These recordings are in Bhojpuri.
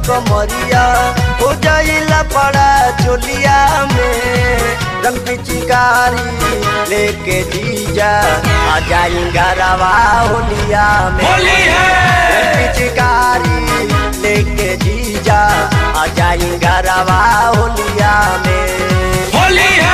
कमरिया हो जाइला पड़ा चोलिया में रंग पिचकारी लेके जीजा आ जाई घरवा होलिया में होली है रंग पिचकारी लेके जीजा आ जाई घरवा होलिया में होली है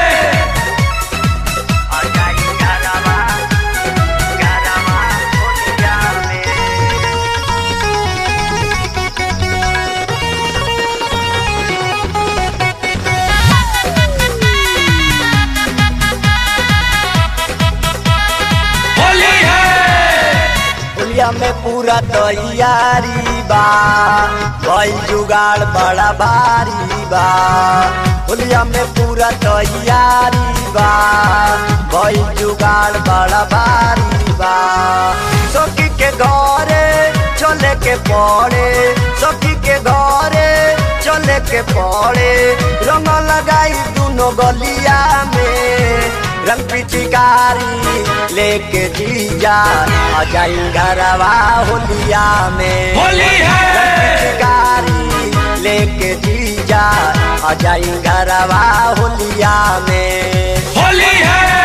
में पूरा तैयारी बा भाई जुगाड़ बड़ा भारी बा होलिया में पूरा तैयारी बा भाई जुगाड़ बड़ा भारी बा सखी के घरे चले के पड़े सखी के घरे चले के पड़े रंग लगाई दोनों गलिया में रंग पिचकारी लेके जीजा आ जाई घरवा होलिया में होली है रंग पिचकारी लेके जीजा आ जाई घरवा होलिया में होली है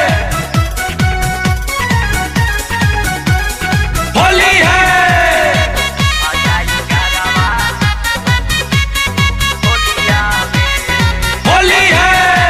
होली है होली है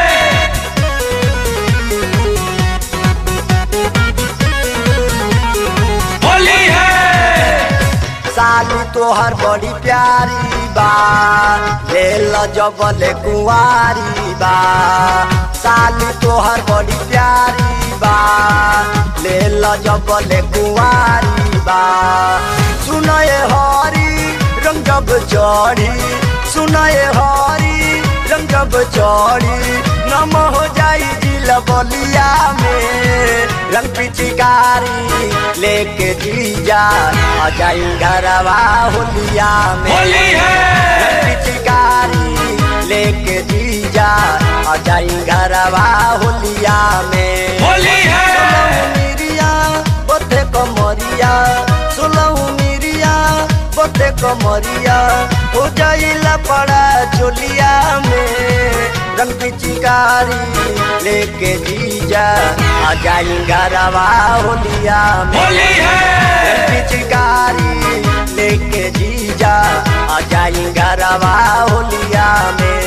होली है साली तोहर बड़ी प्यारी बा ले लो जबले कुंवारी बा साली तोहर बड़ी प्यारी बा ले लो जबले कुंवारी बा सुनाए हरी रंग जब चढ़ी सुनाए हरी रंग जब चढ़ी नम हो जाई दिल बलिया में रंग पिचकारी लेके जीजा आ जाई घरवा होलिया में होली है रंग पिचकारी लेके जीजा आ जाई घरवा होलिया में होली है मिरिया बोथे कमरिया सुलहू मिरिया बोथे कमरिया हो जाइला पड़ा चोलिया में रंग पिचकारी लेके जीजा आ जाई घरवा होलिया में होली है रंग पिचकारी लेके जीजा आ जाई घरवा होलिया में